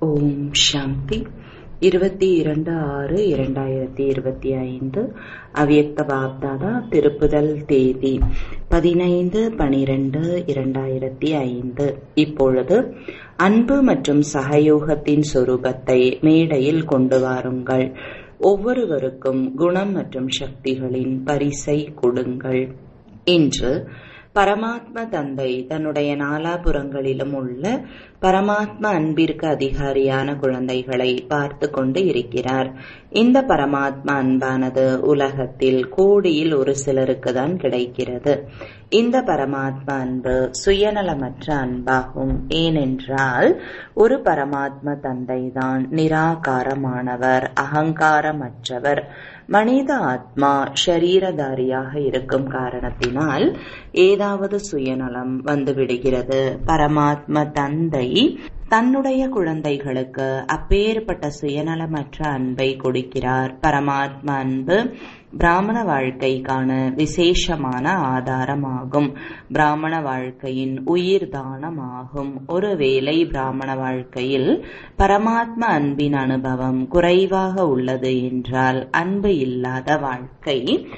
ஓம் சாந்தி. 22/6/2025 அவ்யக்த பாப்தாதா. திருப்புதல் தேதி 15/12/2005. இப்பொழுது அன்பு மற்றும் சகயோகத்தின் சொரூபத்தை மேடையில் கொண்டு வாருங்கள். ஒவ்வொருவருக்கும் குணம் மற்றும் சக்திகளின் பரிசை கொடுங்கள். இன்று பரமாத்ம தந்தை தன்னுடைய நாலாபுறங்களிலும் உள்ள பரமாத்ம அன்பிற்கு அதிகாரியான குழந்தைகளை பார்த்து கொண்டு இருக்கிறார். இந்த பரமாத்ம அன்பானது உலகத்தில் கோடியில் ஒரு சிலருக்கு தான் கிடைக்கிறது. இந்த பரமாத்ம அன்பு சுயநலமற்ற அன்பாகும். ஏனென்றால் ஒரு பரமாத்ம தந்தை தான் நிராகாரமானவர், அகங்காரமற்றவர். மனித ஆத்மா ஷரீரதாரியாக இருக்கும் காரணத்தினால் ஏதாவது சுயநலம் வந்துவிடுகிறது. பரமாத்ம தந்தை தன்னுடைய குழந்தைகளுக்கு அப்பேற்பட்ட சுயநலமற்ற அன்பை கொடுக்கிறார். பரமாத்ம அன்பு பிராமண வாழ்க்கைக்கான விசேஷமான ஆதாரமாகும். பிராமண வாழ்க்கையின் உயிர் தானமாகும். ஒருவேளை பிராமண வாழ்க்கையில் பரமாத்ம அன்பின் அனுபவம் குறைவாக உள்ளது என்றால் அன்பு இல்லாத வாழ்க்கை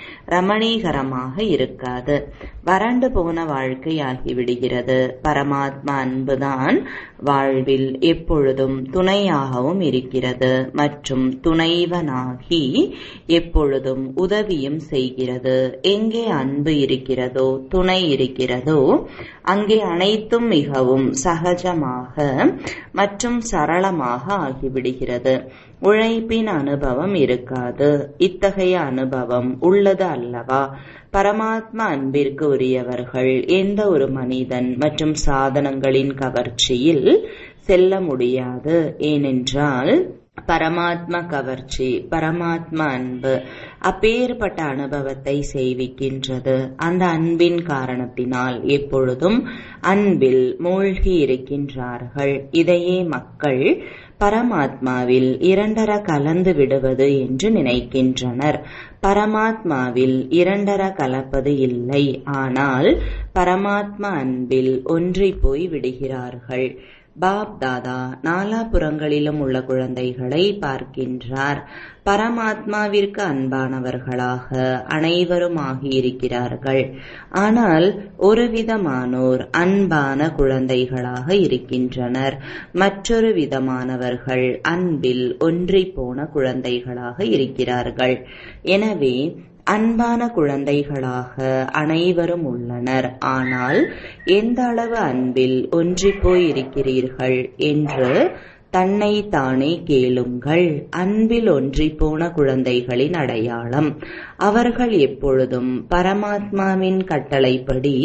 ரமணீகரமாக இருக்காது, வறண்டு போன வாழ்க்கை ஆகிவிடுகிறது. பரமாத்ம அன்புதான் வாழ்வில் எப்பொழுதும் துணையாகவும் இருக்கிறது மற்றும் துணைவனாகி எப்பொழுதும் உதவியும் செய்கிறது. எங்கே அன்பு இருக்கிறதோ, துணை இருக்கிறதோ, அங்கே அனைத்தும் மிகவும் சகஜமாக மற்றும் சரளமாக ஆகிவிடுகிறது. உழைப்பின் அனுபவம் இருக்காது. இத்தகைய அனுபவம் உள்ளது அல்லவா? பரமாத்ம அன்பிற்கு உரியவர்கள் எந்த ஒரு மனிதன் மற்றும் சாதனங்களின் கவர்ச்சியில் செல்ல முடியாது. ஏனென்றால் பரமாத்ம கவர்ச்சி, பரமாத்ம அன்பு அப்பேற்பட்ட அனுபவத்தை செய்விக்கின்றது. அந்த அன்பின் காரணத்தினால் எப்பொழுதும் அன்பில் மூழ்கி இருக்கின்றார்கள். இதையே மக்கள் பரமாத்மாவில் இரண்டர கலந்து விடுவது என்று நினைக்கின்றனர். பரமாத்மாவில் இரண்டர கலப்பது இல்லை, ஆனால் பரமாத்மா அன்பில் ஒன்றி போய் விடுகிறார்கள். பாப் தாதா நாலாபுறங்களிலும் உள்ள குழந்தைகளை பார்க்கின்றார். பரமாத்மாவிற்கு அன்பானவர்களாக அனைவரும் ஆகியிருக்கிறார்கள். ஆனால் ஒரு விதமானோர் அன்பான குழந்தைகளாக இருக்கின்றனர். மற்றொரு விதமானவர்கள் அன்பில் ஒன்றி போன குழந்தைகளாக இருக்கிறார்கள். எனவே அன்பான குழந்தைகளாக அனைவரும் உள்ளனர். ஆனால் எந்த அளவு அன்பில் ஒன்றிப் போய் இருக்கிறீர்கள் என்று தன்னை தானே கேளுங்கள். அன்பில் ஒன்றி போன குழந்தைகளின் அடையாளம் அவர்கள் எப்பொழுதும் பரமாத்மாவின் கட்டளைப்படி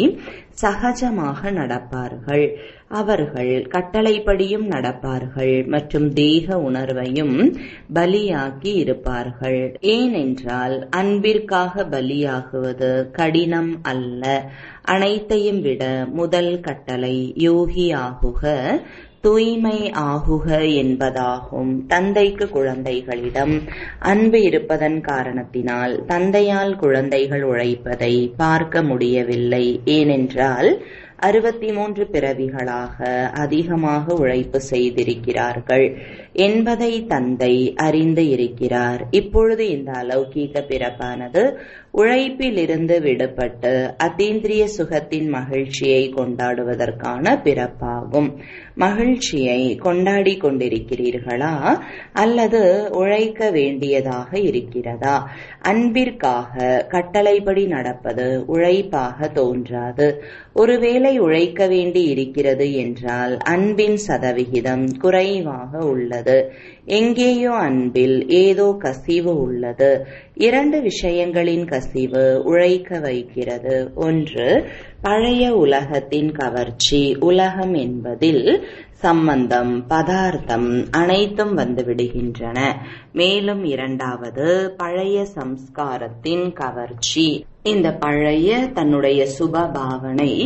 சகஜமாக நடப்பார்கள். அவர்கள் கட்டளைப்படியும் நடப்பார்கள் மற்றும் தேக உணர்வையும் பலியாக்கி இருப்பார்கள். ஏனென்றால் அன்பிற்காக பலியாகுவது கடினம் அல்ல. அனைத்தையும் விட முதல் கட்டளை யோகி ஆகுக, தூய்மை ஆகுக என்பதாகும். தந்தைக்கு குழந்தைகளிடம் அன்பு இருப்பதன் காரணத்தினால் தந்தையால் குழந்தைகள் உழைப்பதை பார்க்க முடியவில்லை. ஏனென்றால் 63 பிறவிகளாக அதிகமாக உழைப்பு செய்திருக்கிறார்கள் என்பதை தந்தை அறிந்து இருக்கிறார். இப்பொழுது இந்த அலௌகீக பிறப்பானது உழைப்பிலிருந்து விடுபட்டு அதீந்திரிய சுகத்தின் மகிழ்ச்சியை கொண்டாடுவதற்கான பிறப்பாகும். மகிழ்ச்சியை கொண்டாடி கொண்டிருக்கிறீர்களா அல்லது உழைக்க வேண்டியதாக இருக்கிறதா? அன்பிற்காக கட்டளைப்படி நடப்பது உழைப்பாக தோன்றாது. ஒருவேளை உழைக்க வேண்டி இருக்கிறது என்றால் அன்பின் சதவிகிதம் குறைவாக உள்ளது. எங்கேயோ அன்பில் ஏதோ கசிவு உள்ளது. 2 விஷயங்களின் கசிவு உழைக்க வைக்கிறது. ஒன்று, பழைய உலகத்தின் கவர்ச்சி. உலகம் என்பதில் சம்பந்தம், பதார்த்தம் அனைத்தும் வந்துவிடுகின்றன. மேலும் இரண்டாவது, பழைய சம்ஸ்காரத்தின் கவர்ச்சி. இந்த பழைய தன்னுடைய சுப பாவனை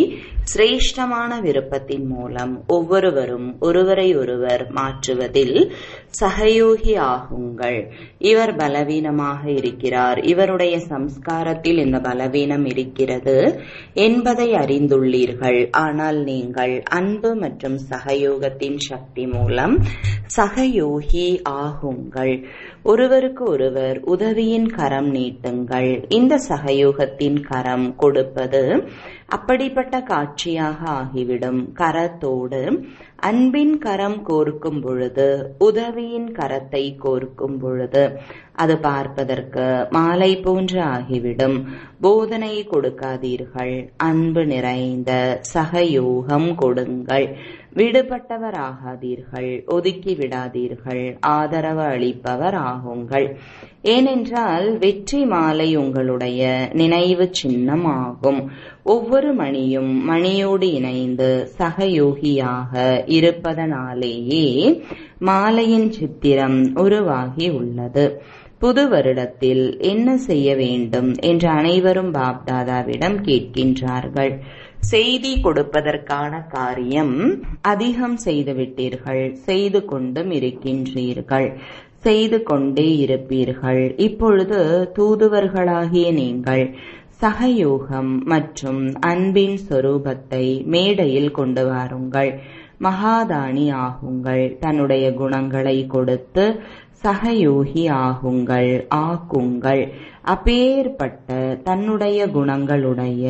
சிரேஷ்டமான விருப்பத்தின் மூலம் ஒவ்வொருவரும் ஒருவரை ஒருவர் மாற்றுவதில் சகயோகி ஆகுங்கள். இவர் பலவீனமாக இருக்கிறார், இவருடைய சம்ஸ்காரத்தில் இந்த பலவீனம் இருக்கிறது என்பதை அறிந்துள்ளீர்கள். ஆனால் நீங்கள் அன்பு மற்றும் சகயோகத்தின் சக்தி மூலம் சகயோகி ஆகுங்கள். ஒருவருக்கு ஒருவர் உதவியின் கரம் நீட்டுங்கள். இந்த சகயோகத்தின் கரம் கொடுப்பது அப்படிப்பட்ட காட்சியாக ஆகிவிடும். கரத்தோடு அன்பின் கரம் கோர்க்கும் பொழுது, உதவியின் கரத்தை கோர்க்கும் பொழுது அது பார்ப்பதற்கு மாலை போன்று ஆகிவிடும். போதனை கொடுக்காதீர்கள், அன்பு நிறைந்த சகயோகம் கொடுங்கள். விடுபட்டவர் ஆகாதீர்கள், ஒதுக்கி விடாதீர்கள், ஆதரவு அளிப்பவர் ஆகுங்கள். ஏனென்றால் வெற்றி மாலை உங்களுடைய நினைவு சின்னம் ஆகும். ஒவ்வொரு மணியும் மணியோடு இணைந்து சகயோகியாக இருப்பதனாலேயே மாலையின் சித்திரம் உருவாகி உள்ளது. புது வருடத்தில் என்ன செய்ய வேண்டும் என்று அனைவரும் பாப்தாதாவிடம் கேட்கின்றார்கள். செய்தி கொடுப்பதற்கான காரியம் அதிகம் செய்துவிட்டீர்கள், செய்து கொண்டும் இருக்கின்றீர்கள், செய்து கொண்டே இருப்பீர்கள். இப்பொழுது தூதுவர்களாகிய நீங்கள் சகயோகம் மற்றும் அன்பின் சொரூபத்தை மேடையில் கொண்டு வாருங்கள். மகாதானி ஆகுங்கள். தன்னுடைய குணங்களை கொடுத்து சகயோகி ஆகுங்கள், ஆக்குங்கள். அப்பேற்பட்ட தன்னுடைய குணங்களுடைய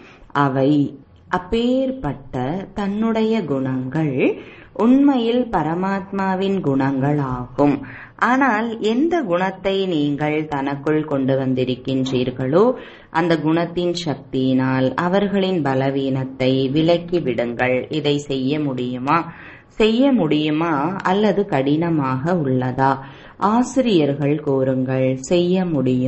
தன்னுடைய குணங்கள் உண்மையில் பரமாத்மாவின் குணங்கள் ஆகும். ஆனால் எந்த குணத்தை நீங்கள் தனக்குள் கொண்டு வந்திருக்கின்றீர்களோ அந்த குணத்தின் சக்தியினால் அவர்களின் பலவீனத்தை விலக்கி விடுங்கள். இதை செய்ய முடியுமா அல்லது கடினமாக உள்ளதா? ஆசிரியர்கள் கூறுங்கள், செய்ய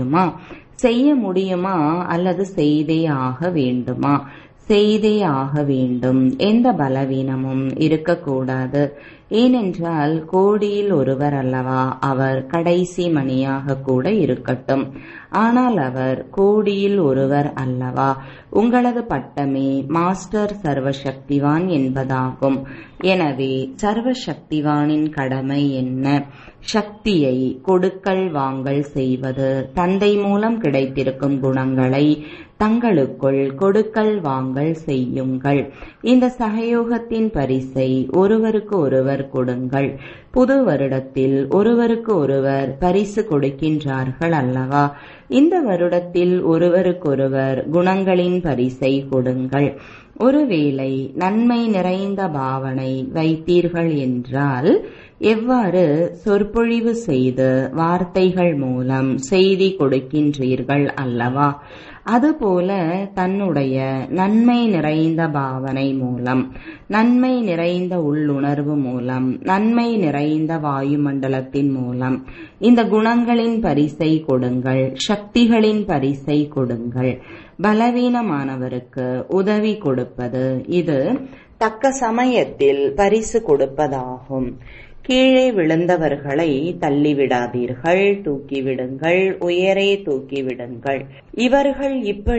முடியுமா அல்லது செய்தே ஆக வேண்டுமா? செய்தே ஆக வேண்டும். எந்த பலவீனமும் இருக்கக்கூடாது. ஏனென்றால் கோடியில் ஒருவர் அல்லவா அவர். கடைசி மணியாக கூட இருக்கட்டும், ஆனால் அவர் கோடியில் ஒருவர் அல்லவா. உங்களது பட்டமே மாஸ்டர் சர்வசக்திவான் என்பதாகும். எனவே சர்வசக்திவானின் கடமை என்ன? சக்தியை கொடுக்கல் வாங்கல் செய்வது. தந்தை மூலம் கிடைத்திருக்கும் குணங்களை தங்களுக்குள் கொடுக்கல் வாங்கல் செய்யுங்கள். இந்த சகயோகத்தின் பரிசை ஒருவருக்கு ஒருவர் கொடுங்கள். புது வருடத்தில் ஒருவருக்கு ஒருவர் பரிசு கொடுக்கின்றார்கள் அல்லவா? இந்த வருடத்தில் ஒருவருக்கொருவர் குணங்களின் பரிசை கொடுங்கள். ஒருவேளை நன்மை நிறைந்த பாவனை வைத்தீர்கள் என்றால் எவ்வாறு சொற்பொழிவு செய்து வார்த்தைகள் மூலம் செய்தி கொடுக்கின்றீர்கள் அல்லவா? அதுபோல தன்னுடைய நன்மை நிறைந்த பாவனை மூலம், நன்மை நிறைந்த உள்ளுணர்வு மூலம், நன்மை நிறைந்த வாயுமண்டலத்தின் மூலம் இந்த குணங்களின் பரிசை கொடுங்கள். சக்திகளின் பரிசை கொடுங்கள். பலவீனமானவருக்கு உதவி கொடுப்பது இது தக்க சமயத்தில் பரிசு கொடுப்பதாகும். கீழே விழுந்தவர்களை தள்ளிவிடாதீர்கள், தூக்கிவிடுங்கள், உயரே தூக்கிவிடுங்கள். இவர்கள்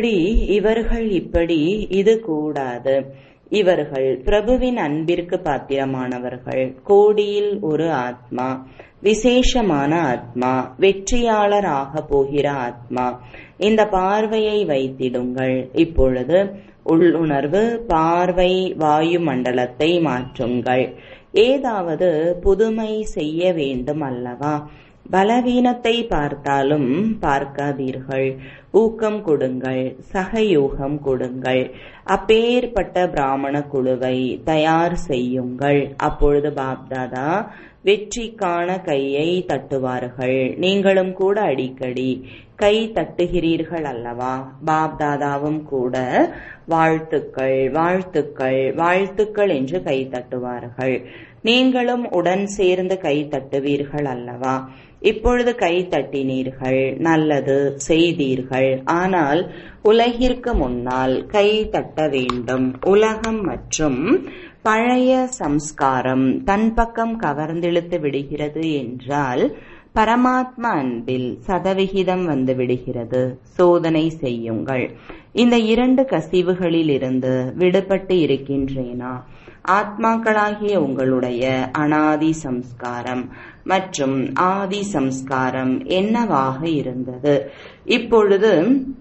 இப்படி, இது கூடாது. இவர்கள் பிரபுவின் அன்பிற்கு பாத்திரமானவர்கள். கோடியில் ஒரு ஆத்மா, விசேஷமான ஆத்மா, வெற்றியாளர் ஆக போகிற ஆத்மா. இந்த பார்வையை வைத்திடுங்கள். இப்பொழுது உள்ளுணர்வு பார்வை வாயுமண்டலத்தை மாற்றுங்கள். ஏதாவது புதுமை செய்ய வேண்டும் அல்லவா? பலவீனத்தை பார்த்தாலும் பார்க்காதீர்கள். ஊக்கம் கொடுங்கள், சகயோகம் கொடுங்கள். அப்பேற்பட்ட பிராமண குழுவை தயார் செய்யுங்கள். அப்பொழுது பாப்தாதா வெற்றிக்கான கையை தட்டுவார்கள். நீங்களும் கூட அடிக்கடி கை தட்டுகிறீர்கள் அல்லவா? பாப்தாதாவும் கூட வாழ்த்துக்கள், வாழ்த்துக்கள், வாழ்த்துக்கள் என்று கை தட்டுவார்கள். நீங்களும் உடன் சேர்ந்து கை தட்டுவீர்கள் அல்லவா? இப்பொழுது கை தட்டினீர்கள், நல்லது செய்தீர்கள். ஆனால் உலகிற்கு முன்னால் கை தட்ட வேண்டும். உலகம் மற்றும் பழைய சம்ஸ்காரம் தன் பக்கம் கவர்ந்திழுத்து விடுகிறது என்றால் பரமாத்மா அன்பில் சதவிகிதம் வந்து விடுகிறது. சோதனை செய்யுங்கள். இந்த 2 கசிவுகளிலிருந்து விடுபட்டு இருக்கின்றேனா? ஆத்மாக்களாகிய உங்களுடைய அனாதி சம்ஸ்காரம் மற்றும் ஆதி சம்ஸ்காரம் என்னவாக இருந்தது? இப்பொழுது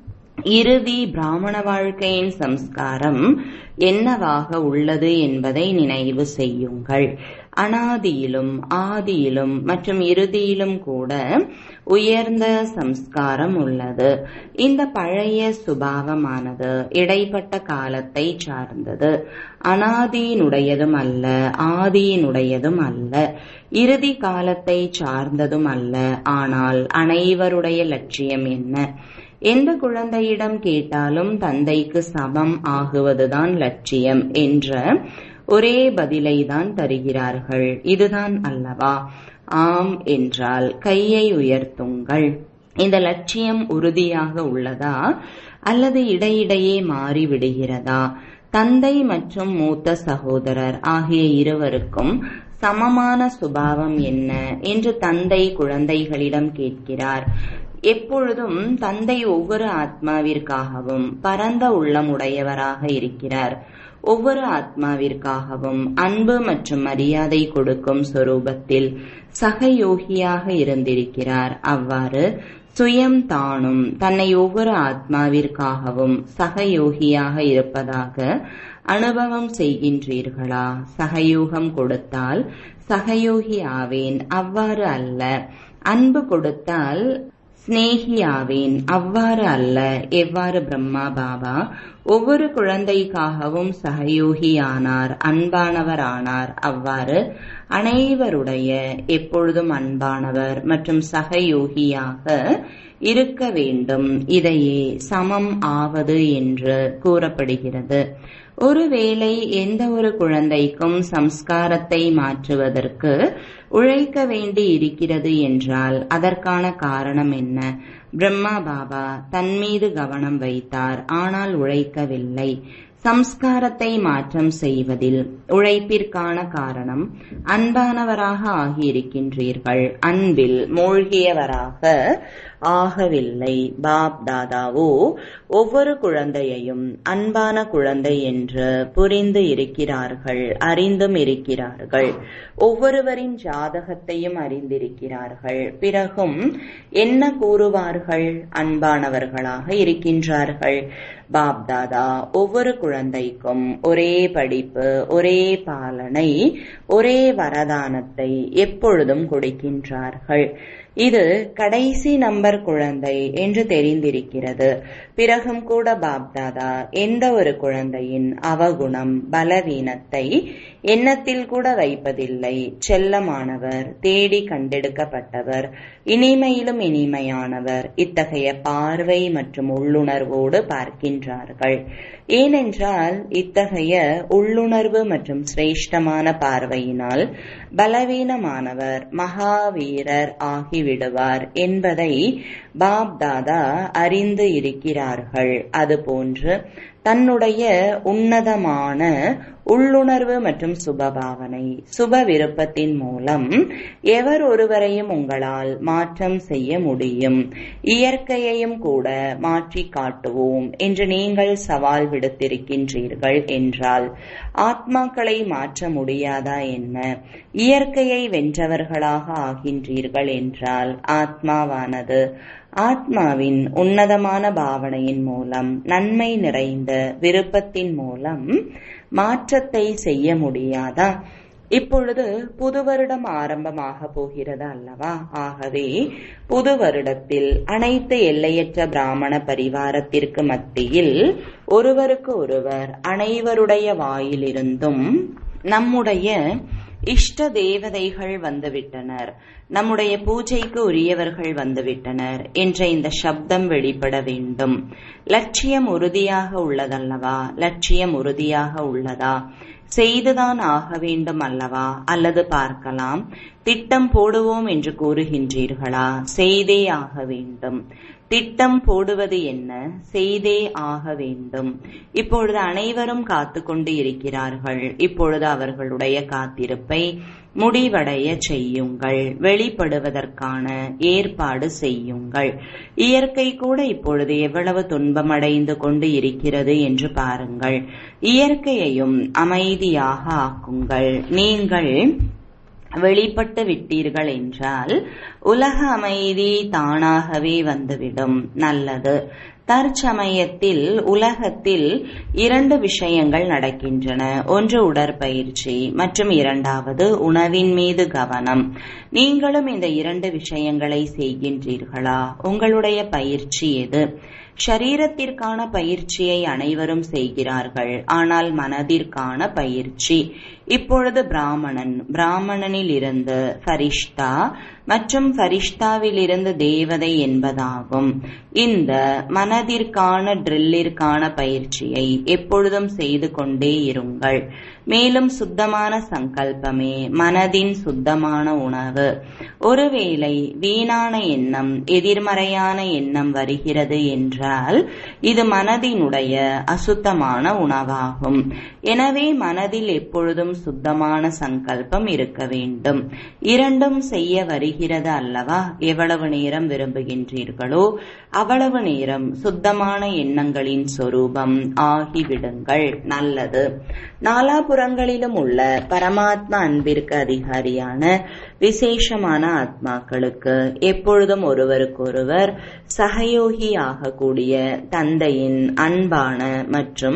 இறுதி பிராமண வாழ்க்கையின் சம்ஸ்காரம் என்னவாக உள்ளது என்பதை நினைவு செய்யுங்கள். அனாதியிலும் ஆதியிலும் மற்றும் இறுதியிலும் கூட உயர்ந்த சம்ஸ்காரம் உள்ளது. இந்த பழைய சுபாவமானது இடைப்பட்ட காலத்தை சார்ந்தது. அனாதியினுடையதும் அல்ல, ஆதியினுடையதும் அல்ல, இறுதி காலத்தை சார்ந்ததும் அல்ல. ஆனால் அனைவருடைய லட்சியம் என்ன? எந்த குழந்தையிடம் கேட்டாலும் தந்தைக்கு சமம் ஆகுவதுதான் லட்சியம் என்ற ஒரே பதிலை தான் தருகிறார்கள். இதுதான் அல்லவா? ஆம் என்றால் கையை உயர்த்துங்கள். இந்த லட்சியம் உறுதியாக உள்ளதா அல்லது இடையிடையே மாறிவிடுகிறதா? தந்தை மற்றும் மூத்த சகோதரர் ஆகிய இருவருக்கும் சமமான சுபாவம் என்ன என்று தந்தை குழந்தைகளிடம் கேட்கிறார். எப்பொழுதும் தந்தை ஒவ்வொரு ஆத்மாவிற்காகவும் பரந்த உள்ளமுடையவராக இருக்கிறார். ஒவ்வொரு ஆத்மாவிற்காகவும் அன்பு மற்றும் மரியாதை கொடுக்கும் சொரூபத்தில் சகயோகியாக இருந்திருக்கிறார். அவ்வாறு சுயம் தானும் தன்னை ஒவ்வொரு ஆத்மாவிற்காகவும் சகயோகியாக இருப்பதாக அனுபவம் செய்கின்றீர்களா? சகயோகம் கொடுத்தால் சகயோகி ஆவேன், அவ்வாறு அல்ல. அன்பு கொடுத்தால் ஸ்நேகியாவேன், அவ்வாறு அல்ல. எவ்வாறு பிரம்மா பாபா ஒவ்வொரு குழந்தைக்காகவும் சகயோகியானார், அன்பானவர் ஆனார், அவ்வாறு அனைவருடைய எப்பொழுதும் அன்பானவர் மற்றும் சகயோகியாக இருக்க வேண்டும். இதையே சமம் ஆவது என்று கூறப்படுகிறது. ஒருவேளை எந்த ஒரு குழந்தைக்கும் சம்ஸ்காரத்தை மாற்றுவதற்கு உழைக்க வேண்டி இருக்கிறது என்றால் அதற்கான காரணம் என்ன? பிரம்மா பாபா தன் மீது கவனம் வைத்தார், ஆனால் உழைக்கவில்லை. சம்ஸ்காரத்தை மாற்றம் செய்வதில் உழைப்பிற்கான காரணம் அன்பானவராக ஆகியிருக்கின்றீர்கள், அன்பில் மூழ்கியவராக ஆகவில்லை. பாப் தாதாவோ ஒவ்வொரு குழந்தையையும் அன்பான குழந்தை என்று புரிந்து இருக்கிறார்கள், அறிந்தும் இருக்கிறார்கள். ஒவ்வொருவரின் ஜாதகத்தையும் அறிந்திருக்கிறார்கள். பிறகும் என்ன கூறுவார்கள்? அன்பானவர்களாக இருக்கின்றார்கள். பாப் தாதா ஒவ்வொரு குழந்தைக்கும் ஒரே படிப்பு, ஒரே பாலனை, ஒரே வரதானத்தை எப்பொழுதும் கொடுக்கின்றார்கள். இது கடைசி நம்பர் குழந்தை என்று தெரிந்திருக்கிறது. பிறகும் கூட பாப்தாதா எந்த ஒரு குழந்தையின் அவகுணம், பலவீனத்தை எண்ணத்தில் கூட வைப்பதில்லை. செல்லமானவர், தேடி கண்டெடுக்கப்பட்டவர், இனிமையிலும் இனிமையானவர், இத்தகைய பார்வை மற்றும் உள்ளுணர்வோடு பார்க்கின்றார்கள். ஏனென்றால் இத்தகைய உள்ளுணர்வு மற்றும் சிரேஷ்டமான பார்வையினால் பலவீனமானவர் மகாவீரர் ஆகிவிடுவார் என்பதை பாப் தாதா அறிந்து இருக்கிறார்கள். அதுபோன்று தன்னுடைய உன்னதமான உள்ளுணர்வு மற்றும் சுபபாவனை, சுப விருப்பத்தின் மூலம் எவர் ஒருவரையும் உங்களால் மாற்றம் செய்ய முடியும். இயற்கையையும் கூட மாற்றி காட்டுவோம் என்று நீங்கள் சவால் விடுத்திருக்கின்றீர்கள் என்றால் ஆத்மாக்களை மாற்ற முடியாதா என்ன? இயற்கையை வென்றவர்களாக ஆகின்றீர்கள் என்றால் ஆத்மாவானது ஆத்மாவின் உன்னதமான பாவனையின் மூலம், நன்மை நிறைந்த விருப்பத்தின் மூலம் மாற்றத்தை செய்ய முடியாதா? இப்பொழுது புது வருடம் ஆரம்பமாக போகிறது அல்லவா? ஆகவே புது வருடத்தில் அனைத்து எல்லையற்ற பிராமண பரிவாரத்திற்கு மத்தியில் ஒருவருக்கு ஒருவர் அனைவருடைய வாயிலிருந்தும் நம்முடைய இஷ்ட தேவதைகள் வந்துவிட்டனர், நம்முடைய பூஜைக்கு உரியவர்கள் வந்துவிட்டனர் என்ற இந்த சப்தம் வெளிப்பட வேண்டும். லட்சியம் உறுதியாக உள்ளதல்லவா? லட்சியம் உறுதியாக உள்ளதா? செய்துதான் ஆக வேண்டும் அல்லவா? அல்லது பார்க்கலாம், திட்டம் போடுவோம் என்று கூறுகின்றீர்களா? செய்தே ஆக வேண்டும். திட்டம் போடுவது என்ன? செய்தே ஆக வேண்டும். இப்பொழுது அனைவரும் காத்து கொண்டு இருக்கிறார்கள். இப்பொழுது அவர்களுடைய காத்திருப்பை முடிவடைய செய்யுங்கள். வெளிப்படுவதற்கான ஏற்பாடு செய்யுங்கள். இயற்கை கூட இப்பொழுது எவ்வளவு துன்பமடைந்து கொண்டு இருக்கிறது என்று பாருங்கள். இயற்கையையும் அமைதியாக ஆக்குங்கள். நீங்கள் வெளிப்பட்டு விட்டீர்கள் என்றால் உலக அமைதி தானாகவே வந்துவிடும். நல்லது. தற்சமயத்தில் உலகத்தில் 2 விஷயங்கள் நடக்கின்றன. ஒன்று உடற்பயிற்சி மற்றும் இரண்டாவது உணவின் மீது கவனம். நீங்களும் இந்த 2 விஷயங்களை செய்கின்றீர்களா? உங்களுடைய பயிற்சி எது? ஷரீரத்திற்கான பயிற்சியை அனைவரும் செய்கிறார்கள். ஆனால் மனதிற்கான பயிற்சி இப்பொழுது பிராமணனில் இருந்து ஃபரிஷ்தா மற்றும் ஃபரிஷ்தாவிலிருந்து தேவதை என்பதாகும். இந்த மனதிற்கான ட்ரில்லிற்கான பயிற்சியை எப்பொழுதும் செய்து கொண்டே இருங்கள். மேலும் சுத்தமான சங்கல்பமே மனதின் சுத்தமான உணவு. ஒருவேளை வீணான எண்ணம், எதிர்மறையான எண்ணம் வருகிறது என்றால் இது மனதினுடைய அசுத்தமான உணவாகும். எனவே மனதில் எப்பொழுதும் சுத்தமான சங்கல்பம் இருக்க வேண்டும். 2ம் செய்ய வருகிறது அல்லவா? எவ்வளவு நேரம் விரும்புகின்றீர்களோ அவ்வளவு நேரம் சுத்தமான எண்ணங்களின் சொரூபம் ஆகிவிடுங்கள். நல்லது. நாலாபுறங்களிலும் உள்ள பரமாத்மா அன்பிற்கு அதிகாரியான விசேஷமான ஆத்மாக்களுக்கு எப்பொழுதும் ஒருவருக்கொருவர் சகயோகி ஆகக்கூடிய தந்தையின் அன்பான மற்றும்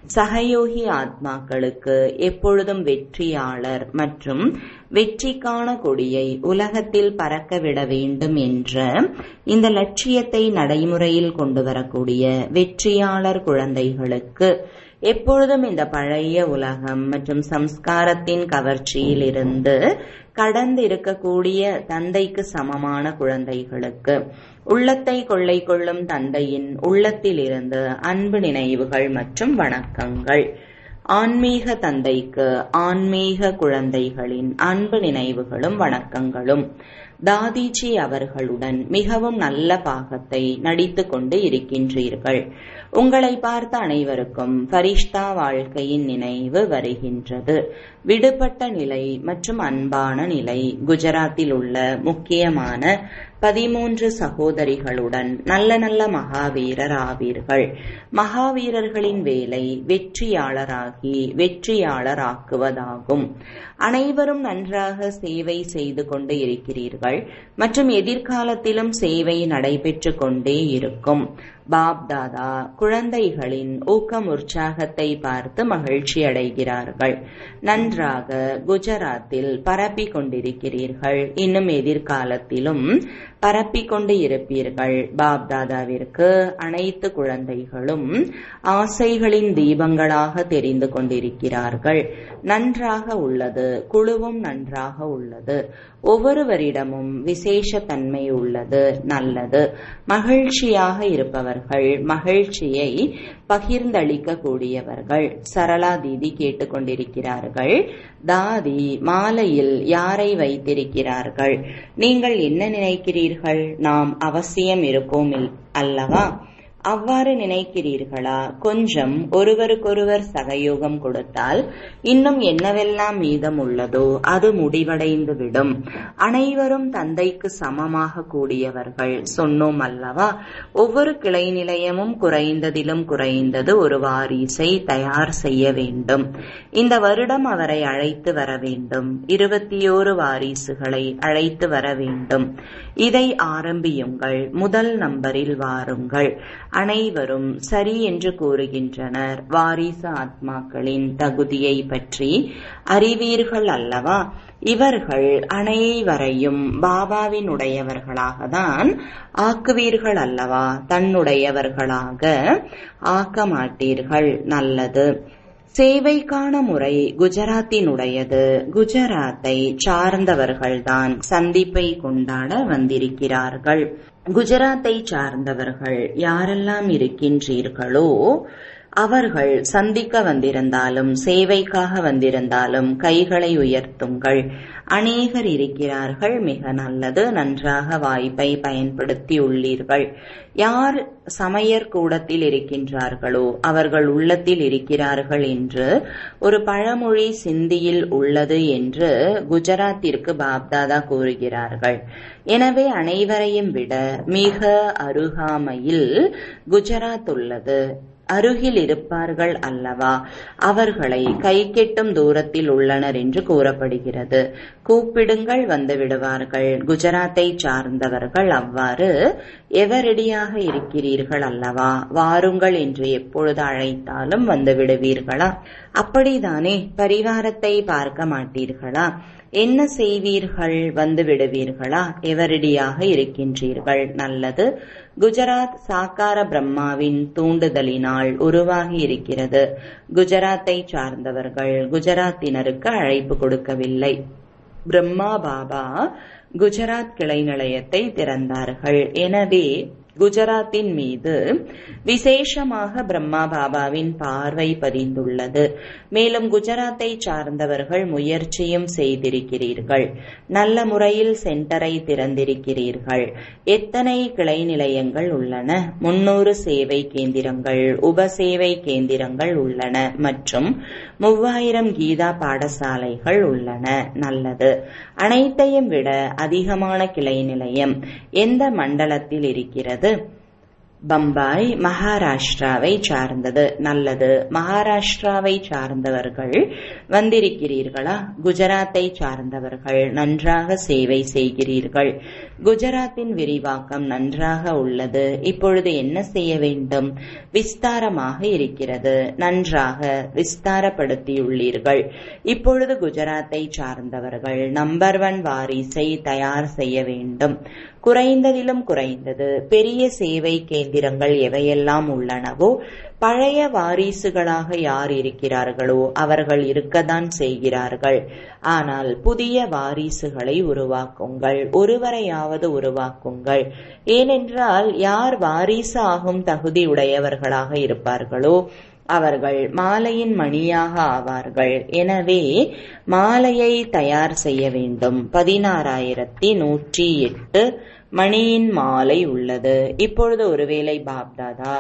சகயோகி ஆத்மாக்களுக்கு எப்பொழுதும் வெற்றியாளர் மற்றும் வெற்றிக்கான கொடியை உலகத்தில் பறக்கவிட வேண்டும் என்ற இந்த லட்சியத்தை நடைமுறையில் கொண்டு வரக்கூடிய வெற்றியாளர் குழந்தைகளுக்கு எப்பொழுதும் இந்த பழைய உலகம் மற்றும் சம்ஸ்காரத்தின் கவர்ச்சியில் இருந்து கடந்து இருக்கக்கூடிய தந்தைக்கு சமமான குழந்தைகளுக்கு உள்ளத்தை கொள்ளை கொள்ளும் தந்தையின் உள்ளத்திலிருந்து அன்பு நினைவுகள் மற்றும் வணக்கங்கள். ஆன்மீக தந்தைக்கு ஆன்மீக குழந்தைகளின் அன்பு நினைவுகளும் வணக்கங்களும். தாதிஜி அவர்களுடன் மிகவும் நல்ல பாகத்தை நடித்து கொண்டு இருக்கின்றீர்கள். உங்களை பார்த்த அனைவருக்கும் ஃபரிஷ்தா வாழ்க்கையின் நினைவு வருகின்றது. விடுபட்ட நிலை மற்றும் அன்பான நிலை. குஜராத்தில் உள்ள முக்கியமான 13 சகோதரிகளுடன் நல்ல நல்ல மகாவீரர் ஆவீர்கள். மகாவீரர்களின் வேலை வெற்றியாளராகி வெற்றியாளராக்குவதாகும். அனைவரும் நன்றாக சேவை செய்து கொண்டு இருக்கிறீர்கள் மற்றும் எதிர்காலத்திலும் சேவை நடைபெற்று கொண்டே இருக்கும். பாப் தாதா குழந்தைகளின் ஊக்கம் உற்சாகத்தை பார்த்து மகிழ்ச்சி அடைகிறார்கள். நன்றாக குஜராத்தில் பரப்பிக் கொண்டிருக்கிறீர்கள். இன்னும் எதிர்காலத்திலும் பரப்பிக் கொண்டு இருப்பீர்கள். பாப் தாதாவிற்கு அனைத்து குழந்தைகளும் ஆசைகளின் தீபங்களாக தெரிந்து கொண்டிருக்கிறார்கள். நன்றாக உள்ளது. குழுவும் நன்றாக உள்ளது. ஒவ்வொருவரிடமும் விசேஷ தன்மை உள்ளது. நல்லது. மகிழ்ச்சியாக இருப்பவர்கள், மகிழ்ச்சியை பகிர்ந்தளிக்க கூடியவர்கள். சரளா தீதி கேட்டுக்கொண்டிருக்கிறார்கள். தாதி மாலையில் யாரை வைத்திருக்கிறார்கள்? நீங்கள் என்ன நினைக்கிறீர்கள்? நாம் அவசியம் இருப்போம் அல்லவா? அவ்வாறு நினைக்கிறீர்களா? கொஞ்சம் ஒருவருக்கொருவர் சகயோகம் கொடுத்தால் இன்னும் என்னவெல்லாம் மீதம் உள்ளதோ அது முடிவடைந்து விடும். அனைவரும் தந்தைக்கு சமமாக கூடியவர்கள். சொன்னோம் அல்லவா? ஒவ்வொரு கிளை நிலையமும் குறைந்ததிலும் குறைந்தது ஒரு வாரிசை தயார் செய்ய வேண்டும். இந்த வருடம் அவரை அழைத்து வர வேண்டும். 21 வாரிசுகளை அழைத்து வர வேண்டும். இதை ஆரம்பியுங்கள். முதல் நம்பரில் வாருங்கள். அனைவரும் சரி என்று கூறுகின்றனர். வாரிசு ஆத்மாக்களின் தகுதியை பற்றி அறிவீர்கள் அல்லவா? இவர்கள் அனைவரையும் பாபாவின் உடையவர்களாகத்தான் ஆக்குவீர்கள் அல்லவா? தன்னுடையவர்களாக ஆக்க மாட்டீர்கள். நல்லது. சேவைக்கான முறை குஜராத்தினுடையது. குஜராத்தை சார்ந்தவர்கள்தான் சந்திப்பை கொண்டாட வந்திருக்கிறார்கள். குஜராத்தை சார்ந்தவர்கள் யாரெல்லாம் இருக்கின்றீர்களோ அவர்கள் சந்திக்க வந்திருந்தாலும் சேவைக்காக வந்திருந்தாலும் கைகளை உயர்த்துங்கள். அநேகர் இருக்கிறார்கள், மிக நல்லது, நன்றாக வாய்ப்பை பயன்படுத்தி உள்ளீர்கள். யார் சமையற் கூடத்தில் இருக்கின்றார்களோ அவர்கள் உள்ளத்தில் இருக்கிறார்கள் என்று ஒரு பழமொழி சிந்தியில் உள்ளது என்று குஜராத்திற்கு பாப்தாதா கூறுகிறார்கள். எனவே அனைவரையும் விட மிக அருகாமையில் குஜராத் உள்ளது. அருகில் இருப்பார்கள் அல்லவா? அவர்களை கை கெட்டும் தூரத்தில் உள்ளனர் என்று கூறப்படுகிறது. கூப்பிடுங்கள், வந்து விடுவார்கள். குஜராத்தை சார்ந்தவர்கள் அவ்வாறு எவரடியாக இருக்கிறீர்கள் அல்லவா? வாருங்கள் என்று எப்பொழுது அழைத்தாலும் வந்து விடுவீர்களா? அப்படித்தானே? பரிவாரத்தை பார்க்க மாட்டீர்களா? என்ன செய்வீர்கள்? வந்து விடுவீர்களா? எவரடியாக இருக்கின்றீர்கள்? நல்லது. குஜராத் சாக்கார பிரம்மாவின் தூண்டுதலினால் உருவாகி இருக்கிறது. குஜராத்தை சார்ந்தவர்கள் குஜராத்தினருக்கு அழைப்பு கொடுக்கவில்லை. பிரம்மா பாபா குஜராத் கிளை நிலையத்தை திறந்தார்கள். எனவே குஜராத்தின் மீது விசேஷமாக பிரம்மா பாபாவின் பார்வை பதிந்துள்ளது. மேலும் குஜராத்தை சார்ந்தவர்கள் முயற்சியும் செய்திருக்கிறீர்கள். நல்ல முறையில் சென்டரை திறந்திருக்கிறீர்கள். எத்தனை கிளை நிலையங்கள் உள்ளன? 300 சேவை கேந்திரங்கள், உபசேவை கேந்திரங்கள் உள்ளன மற்றும் 3000 கீதா பாடசாலைகள் உள்ளன. நல்லது. அனைத்தையும் விட அதிகமான கிளை நிலையம் எந்த மண்டலத்தில் இருக்கிறது? பம்பாய் மகாராஷ்டிராவை சார்ந்தது. நல்லது. மகாராஷ்டிராவை சார்ந்தவர்கள் வந்திருக்கிறீர்களா? குஜராத்தை சார்ந்தவர்கள் நன்றாக சேவை செய்கிறீர்கள். குஜராத்தின் விரிவாக்கம் நன்றாக உள்ளது. இப்பொழுது என்ன செய்ய வேண்டும்? விஸ்தாரமாக இருக்கிறது. நன்றாக விஸ்தாரப்படுத்தியுள்ளீர்கள். இப்பொழுது குஜராத்தை சார்ந்தவர்கள் நம்பர் 1 வாரிசை தயார் செய்ய வேண்டும். குறைந்ததிலும் குறைந்தது பெரிய சேவை கேந்திரங்கள் எவையெல்லாம் உள்ளனவோ பழைய வாரிசுகளாக யார் இருக்கிறார்களோ அவர்கள் இருக்கத்தான் செய்கிறார்கள். ஆனால் புதிய வாரிசுகளை உருவாக்குங்கள். ஒருவரையாவது உருவாக்குங்கள். ஏனென்றால் யார் வாரிசு ஆகும் தகுதியுடையவர்களாக இருப்பார்களோ அவர்கள் மாலையின் மணியாக ஆவார்கள். எனவே மாலையை தயார் செய்ய வேண்டும். 16,108 மணியின் மாலை உள்ளது. இப்பொழுது ஒருவேளை பாப்தாதா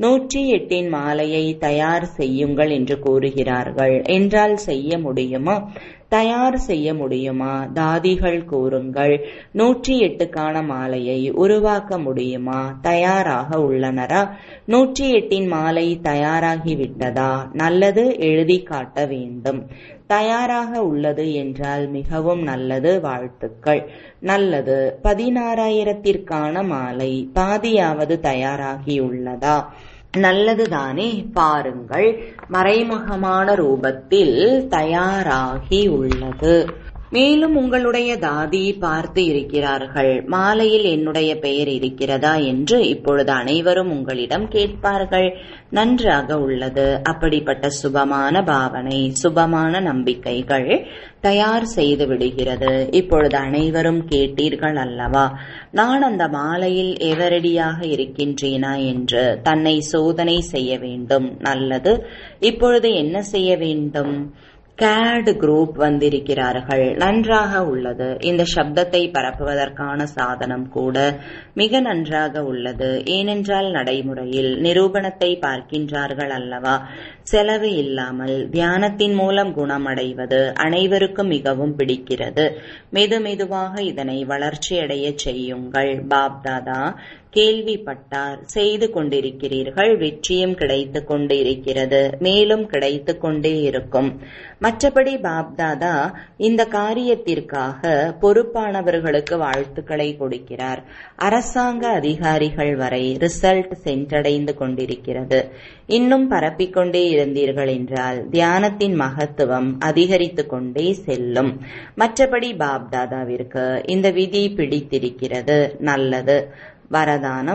108 மாலையை தயார் செய்யுங்கள் என்று கூறுகிறார்கள் என்றால் செய்ய முடியுமா? தயார் செய்ய முடியுமா? தாதிகள் கூறுங்கள். 108க்கான மாலையை உருவாக்க முடியுமா? தயாராக உள்ளனரா? 108 மாலை தயாராகிவிட்டதா? நல்லது. எழுதி காட்ட வேண்டும். தயாராக உள்ளது என்றால் மிகவும் நல்லது. வாழ்த்துக்கள். நல்லது. 16,000க்கான மாலை பாதியாவது தயாராகியுள்ளதா? நல்லதுதானே? பாருங்கள், மறைமுகமான ரூபத்தில் தயாராகி உள்ளது. மேலும் உங்களுடைய தாதி பார்த்து இருக்கிறார்கள். மாலையில் என்னுடைய பெயர் இருக்கிறதா என்று இப்பொழுது அனைவரும் உங்களிடம் கேட்பார்கள். நன்றாக உள்ளது. அப்படிப்பட்ட சுபமான பாவனை, சுபமான நம்பிக்கைகள் தயார் செய்து விடுகிறது. இப்பொழுது அனைவரும் கேட்டீர்கள் அல்லவா? நான் அந்த மாலையில் எவரடியாக இருக்கின்றேனா என்று தன்னை சோதனை செய்ய வேண்டும். நல்லது. இப்பொழுது என்ன செய்ய வேண்டும்? கேட் குரூப் வந்திருக்கிறார்கள். நன்றாக உள்ளது. இந்த சப்தத்தை பரப்புவதற்கான சாதனம் கூட மிக நன்றாக உள்ளது. ஏனென்றால் நடைமுறையில் நிரூபணத்தை பார்க்கின்றார்கள் அல்லவா? செலவு இல்லாமல் தியானத்தின் மூலம் குணமடைவது அனைவருக்கும் மிகவும் பிடிக்கிறது. மெதுமெதுவாக இதனை வளர்ச்சியடைய செய்யுங்கள். பாப்தாதா கேள்விப்பட்டார். செய்து கொண்டிருக்கிறீர்கள். வெற்றியும் கிடைத்துக் கொண்டு இருக்கிறது. மேலும் கிடைத்துக் கொண்டே இருக்கும். மற்றபடி பாப்தாதா இந்த காரியத்திற்காக பொறுப்பானவர்களுக்கு வாழ்த்துக்களை கொடுக்கிறார். அரசாங்க அதிகாரிகள் வரை ரிசல்ட் சென்றடைந்து கொண்டிருக்கிறது. இன்னும் பரப்பிக்கொண்டே இருந்தீர்கள் என்றால் தியானத்தின் மகத்துவம் அதிகரித்து கொண்டே செல்லும். மற்றபடி பாப்தாதாவிற்கு இந்த விதி பிடித்திருக்கிறது. நல்லது. வரதானம்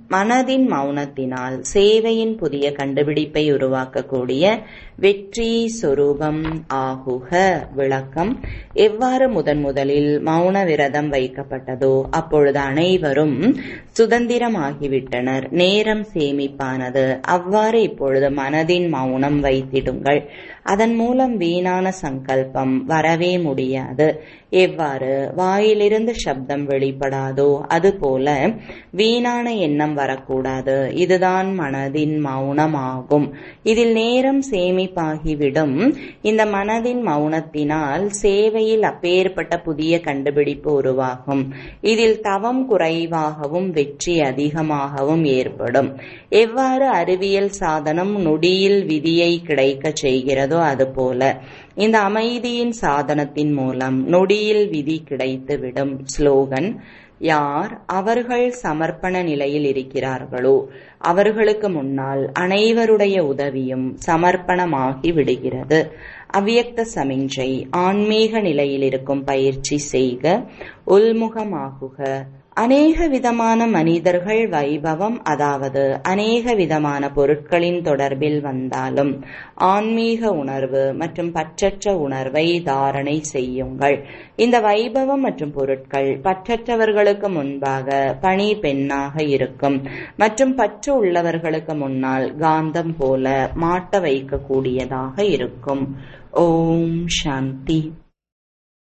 மனதின் மௌனத்தினால் சேவையின் புதிய கண்டுபிடிப்பை உருவாக்கக்கூடிய வெற்றி சொரூபம் ஆகுக. விளக்கம்: எவ்வாறு முதலில் மௌன விரதம் வைக்கப்பட்டதோ அப்பொழுது அனைவரும் சுதந்திரமாகிவிட்டனர். நேரம் சேமிப்பானது. அவ்வாறு இப்பொழுது மனதின் மௌனம் வைத்திடுங்கள். அதன் மூலம் வீணான சங்கல்பம் வரவே முடியாது. எவ்வாறு வாயிலிருந்து சப்தம் வெளிப்படாதோ அதுபோல வீணான எண்ணம் வரக்கூடாது. இதுதான் மனதின் மௌனமாகும். இதில் நேரம் சேமிப்பாகிவிடும். இந்த மனதின் மௌனத்தினால் சேவையில் அப்பேற்பட்ட புதிய கண்டுபிடிப்பு உருவாகும். இதில் தவம் குறைவாகவும் வெற்றி அதிகமாகவும் ஏற்படும். எவ்வாறு அறிவியல் சாதனம் நொடியில் விதியை கிடைக்க செய்கிறதோ அதுபோல இந்த அமைதியின் சாதனத்தின் மூலம் நொடியில் விதி கிடைத்துவிடும். ஸ்லோகன்: யார் அவர்கள் சமர்ப்பண நிலையில் இருக்கிறார்களோ அவர்களுக்கு முன்னால் அனைவருடைய உதவியும் சமர்ப்பணமாகி விடுகிறது. அவ்யக்த சமிஞ்சை: ஆன்மீக நிலையில் இருக்கும் பயிற்சி செய்க, உள்முகமாகுக. அநேக விதமான மனிதர்கள் வைபவம், அதாவது அநேக விதமான பொருட்களின் தொடர்பில் வந்தாலும் ஆன்மீக உணர்வு மற்றும் பற்றற்ற உணர்வை தாரணை செய்யுங்கள். இந்த வைபவம் மற்றும் பொருட்கள் பற்றற்றவர்களுக்கு முன்பாக பணி பெண்ணாக இருக்கும் மற்றும் பற்று உள்ளவர்களுக்கு முன்னால் காந்தம் போல மாட்ட வைக்கக்கூடியதாக இருக்கும். ஓம் சாந்தி.